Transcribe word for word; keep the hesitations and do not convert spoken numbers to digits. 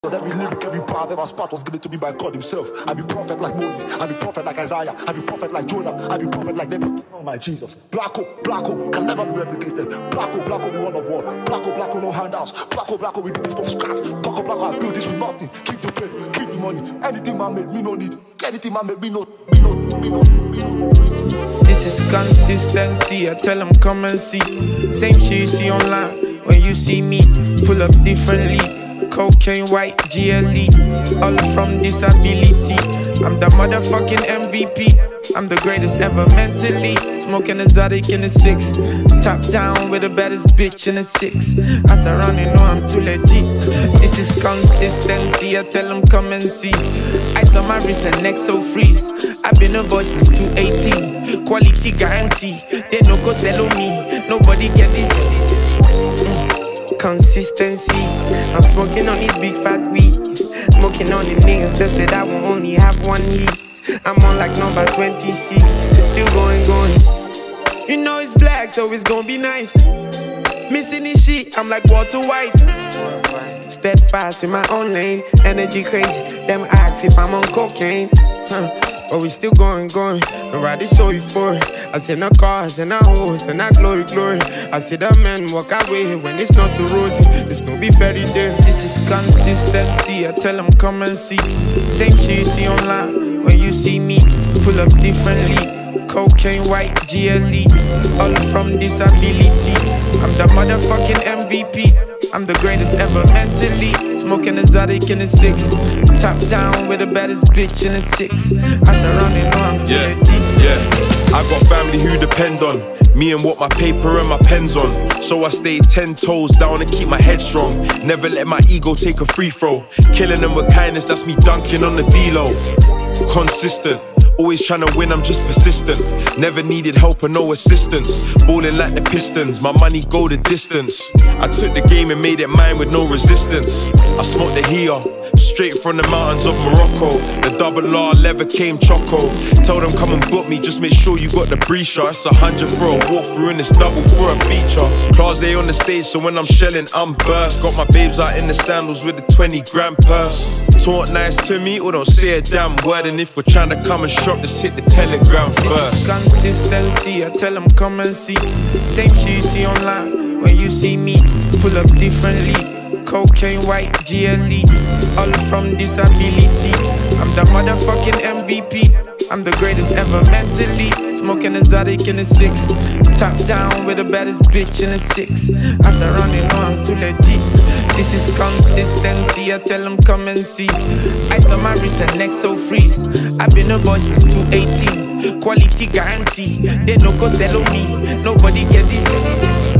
Every lyric, every bar I've ever spat was given to me by God himself. I be prophet like Moses, I be prophet like Isaiah, I be prophet like Jonah, I be prophet like David. Oh my Jesus. Blacko, Blacko, can never be replicated. Blacko, Blacko, be one of one. Blacko, Blacko, no handouts. Blacko, Blacko, we do this from scratch. Blacko, Blacko, I build this with nothing. Keep the pay, keep the money. Anything man made, me no need. Anything man made, me no, me no, me no, me no. This is consistency, I tell them come and see. Same shit you see online, when you see me, pull up differently. Cocaine, white, G L E, all from disability. I'm the motherfucking M V P. I'm the greatest ever mentally. Smoking exotic in the six. Top down with the baddest bitch in the six. I surround you know I'm too legit. This is consistency, I tell them come and see. Ice on my wrist and neck so freeze. I've been a boy since two eighteen. Quality guarantee. They no go sell on me. Nobody get this. Mm. Consistency, I'm smoking on these big fat weed. Smoking on the niggas that said I will only have one heat. I'm on like number twenty-six, still going, going. You know it's black, so it's gonna be nice. Missing this shit, I'm like Walter White. Steadfast in my own lane, energy crazy. Them ask if I'm on cocaine. Huh. But we still going, going. The ride is so euphoric. I see no cars and I hoes and I glory, glory. I see the men walk away when it's not so rosy. It's gonna be fairy tale. This is consistency, I tell them come and see. Same shit you see online, when you see me, pull up differently. Cocaine, white, G L E, all from disability. I'm the motherfucking M V P. I'm the greatest ever mentally. Smoking exotic in the six. Top down with the baddest bitch in the six. I surround you know I'm too yeah, legit. Yeah, I got family who depend on me and what my paper and my pen's on. So I stay ten toes down and keep my head strong. Never let my ego take a free throw. Killing them with kindness, that's me dunking on the D-Lo. Consistent. Always tryna win, I'm just persistent. Never needed help or no assistance. Ballin' like the Pistons, my money go the distance. I took the game and made it mine with no resistance. I smoked the Hia, straight from the mountains of Morocco. The double R leather came choco. Tell them come and book me, just make sure you got the breacher. It's a hundred for a walkthrough and it's double for a feature. Class A on the stage, so when I'm shelling, I'm burst. Got my babes out in the sandals with the twenty grand purse. Talk nice to me or don't say a damn word. And if we're tryna come and shop, just hit the telegram first. This is consistency, I tell them come and see. Same shit you see online, when you see me, pull up differently. Cocaine, white, G L E, all from disability. I'm the motherfucking M V P. I'm the greatest ever mentally. Smoking exotic in the six. Top down with the baddest bitch in the six. I surround you know I'm too legit. This is consistency, I tell them come and see. Ice on my wrist and neck so freeze. I've been a boy since two eighteen. Quality guarantee. They no go sell on me. Nobody get this.